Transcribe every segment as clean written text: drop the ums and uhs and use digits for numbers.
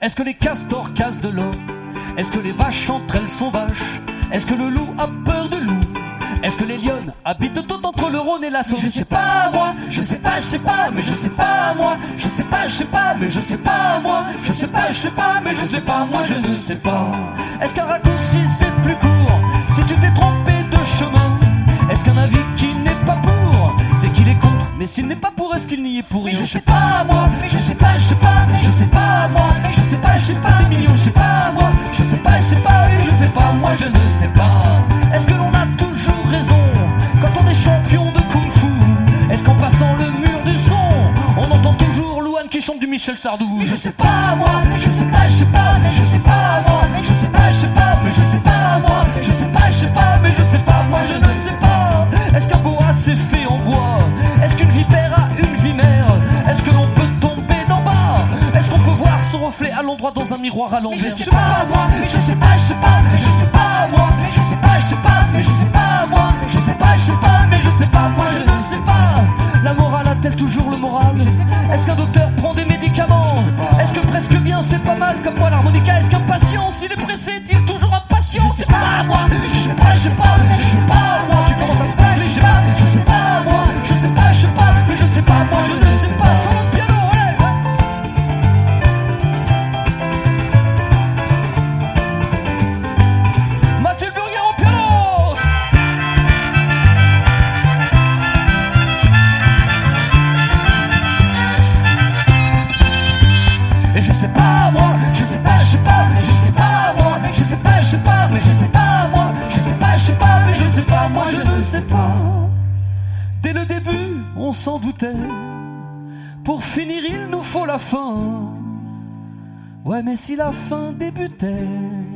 Est-ce que les castors cassent de l'eau? Est-ce que les vaches entre elles sont vaches? Est-ce que le loup a peur de loup? Est-ce que les lionnes habitent tout entre le Rhône et la Saône? Je sais pas moi, je sais pas, mais je sais pas moi. Je sais pas, mais je sais pas moi. Je sais pas, mais je sais pas moi, je ne sais pas. Est-ce qu'un raccourci c'est plus court si tu t'es trompé de chemin? Est-ce qu'un avis qui n'est pas pour, c'est qu'il est contre? Mais s'il n'est pas pour, est-ce qu'il n'y est pour rien? Je sais pas moi, je sais pas, mais je sais pas moi. Je sais pas, t'es mignon, je sais pas moi. Je sais pas, mais je sais pas moi, je ne sais pas. Est-ce que l'on a toujours raison quand on est champion de kung-fu? Est-ce qu'en passant le mur du son, on entend toujours Louane qui chante du Michel Sardou? Je sais pas moi, je sais pas, mais je sais pas moi. Je sais pas, mais je sais pas moi. Je sais pas, mais je sais pas moi, je ne sais pas. Est-ce qu'un boa s'est fait en bois? Est-ce qu'une vipère a une vie mère? Est-ce que l'on peut tomber d'en bas? Est-ce qu'on peut voir son reflet à l'endroit dans un miroir à l'envers? Je sais pas moi, je sais pas, mais je sais pas moi. Je sais pas, mais je sais pas moi. Je sais pas, mais je sais pas moi, je ne sais pas. La morale a-t-elle toujours le moral? Est-ce qu'un docteur prend des médicaments? Est-ce que presque bien c'est pas mal comme moi l'harmonica? Est-ce qu'un patient s'il est pressé est-il toujours impatient? Je sais pas moi, je sais pas, moi. Tu commences à te parler, je sais pas moi. Je sais pas, mais je sais pas moi, je ne sais pas. Sur le piano, ouais. Mathilde Burguer au piano. Et je sais pas moi, je sais pas, je sais pas moi. Je sais pas, mais je sais pas moi. Je sais pas, mais je sais pas moi, je ne sais pas. Dès le début, on s'en doutait. Pour finir, il nous faut la fin. Ouais, mais si la fin débutait,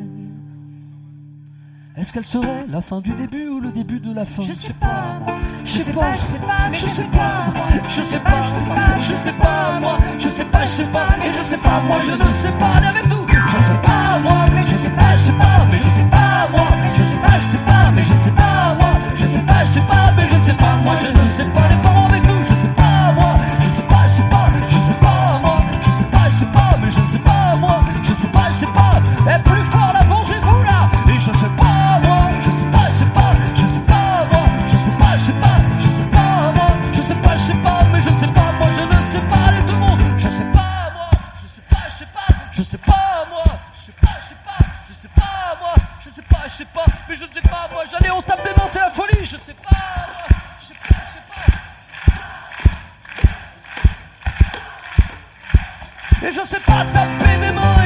est-ce qu'elle serait la fin du début ou le début de la fin? Je sais pas moi, je sais pas, mais je sais pas moi. Je sais pas, je sais pas moi. Je sais pas, et je sais pas moi, je ne sais pas. Allez avec nous. Je sais pas moi, je sais pas, mais je sais pas moi. Je sais pas, mais je sais pas moi. Je sais pas, mais je sais pas moi, je ne sais pas. Les parents avec nous. Je sais pas moi, je sais pas, je sais pas moi. Je sais pas, mais je ne sais pas moi. Je sais pas, et plus fort là, vengez-vous là. Et je sais pas moi, je sais pas, je sais pas moi. Je sais pas, je sais pas moi. Je sais pas, mais je ne sais pas moi, je ne sais pas. Allez tout le monde. Je sais pas moi, je sais pas, je sais pas moi. Je sais pas, je sais pas moi. Je sais pas, mais je ne sais pas moi. Allez, on tape des mains, c'est la folie. Je sais pas moi, je sais pas. Et je sais pas taper des mains.